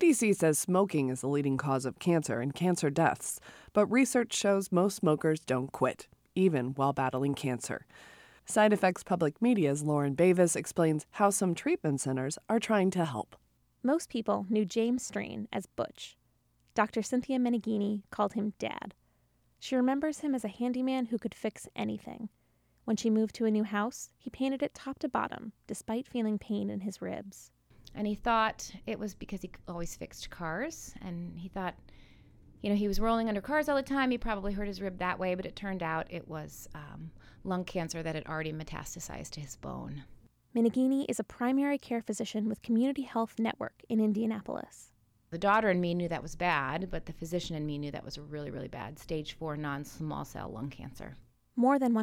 CDC says smoking is the leading cause of cancer and cancer deaths, but research shows most smokers don't quit, even while battling cancer. Side Effects Public Media's Lauren Bavis explains how some treatment centers are trying to help. Most people knew James Strain as Butch. Dr. Cynthia Meneghini called him Dad. She remembers him as a handyman who could fix anything. When she moved to a new house, he painted it top to bottom, despite feeling pain in his ribs. And he thought it was because he always fixed cars, and he thought, he was rolling under cars all the time. He probably hurt his rib that way, but it turned out it was lung cancer that had already metastasized to his bone. Meneghini is a primary care physician with Community Health Network in Indianapolis. The daughter in me knew that was bad, but the physician in me knew that was a really, really bad stage 4 non-small cell lung cancer. More than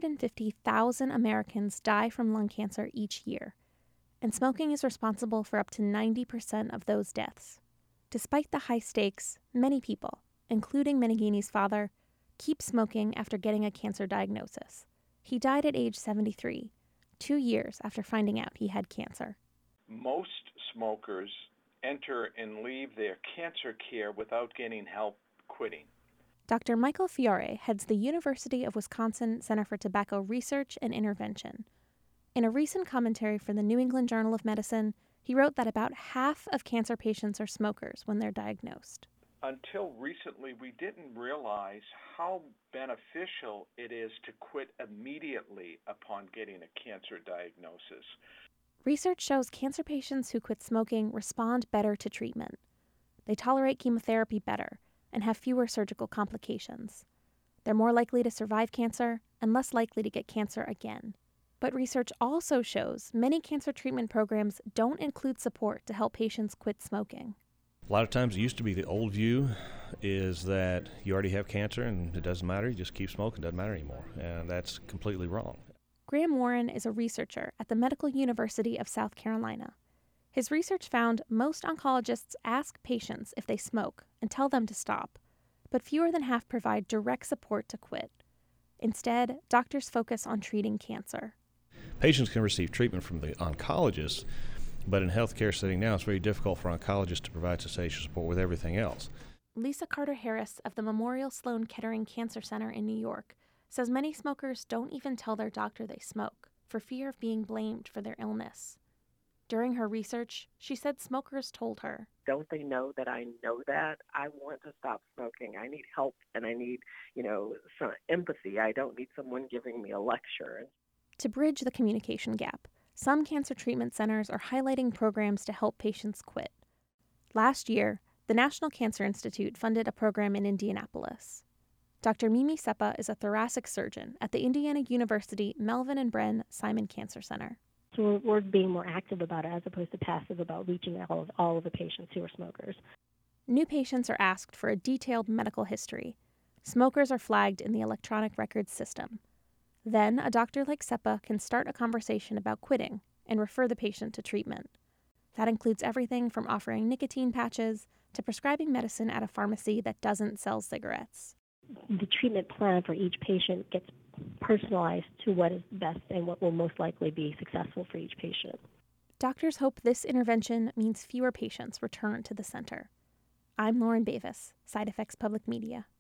150,000 Americans die from lung cancer each year, and smoking is responsible for up to 90% of those deaths. Despite the high stakes, many people, including Meneghini's father, keep smoking after getting a cancer diagnosis. He died at age 73, 2 years after finding out he had cancer. Most smokers enter and leave their cancer care without getting help quitting. Dr. Michael Fiore heads the University of Wisconsin Center for Tobacco Research and Intervention. In a recent commentary for the New England Journal of Medicine, he wrote that about half of cancer patients are smokers when they're diagnosed. Until recently, we didn't realize how beneficial it is to quit immediately upon getting a cancer diagnosis. Research shows cancer patients who quit smoking respond better to treatment. They tolerate chemotherapy better and have fewer surgical complications. They're more likely to survive cancer and less likely to get cancer again. But research also shows many cancer treatment programs don't include support to help patients quit smoking. A lot of times it used to be the old view is that you already have cancer and it doesn't matter, you just keep smoking, it doesn't matter anymore. And that's completely wrong. Graham Warren is a researcher at the Medical University of South Carolina. His research found most oncologists ask patients if they smoke and tell them to stop, but fewer than half provide direct support to quit. Instead, doctors focus on treating cancer. Patients can receive treatment from the oncologist, but in healthcare setting now, it's very difficult for oncologists to provide cessation support with everything else. Lisa Carter Harris of the Memorial Sloan Kettering Cancer Center in New York says many smokers don't even tell their doctor they smoke for fear of being blamed for their illness. During her research, she said smokers told her, "Don't they know that I know that? I want to stop smoking. I need help and I need, some empathy. I don't need someone giving me a lecture." To bridge the communication gap, some cancer treatment centers are highlighting programs to help patients quit. Last year, the National Cancer Institute funded a program in Indianapolis. Dr. Mimi Seppa is a thoracic surgeon at the Indiana University Melvin and Bren Simon Cancer Center. So we're being more active about it as opposed to passive about reaching all of the patients who are smokers. New patients are asked for a detailed medical history. Smokers are flagged in the electronic records system. Then a doctor like Seppa can start a conversation about quitting and refer the patient to treatment. That includes everything from offering nicotine patches to prescribing medicine at a pharmacy that doesn't sell cigarettes. The treatment plan for each patient gets personalized to what is best and what will most likely be successful for each patient. Doctors hope this intervention means fewer patients return to the center. I'm Lauren Bavis, Side Effects Public Media.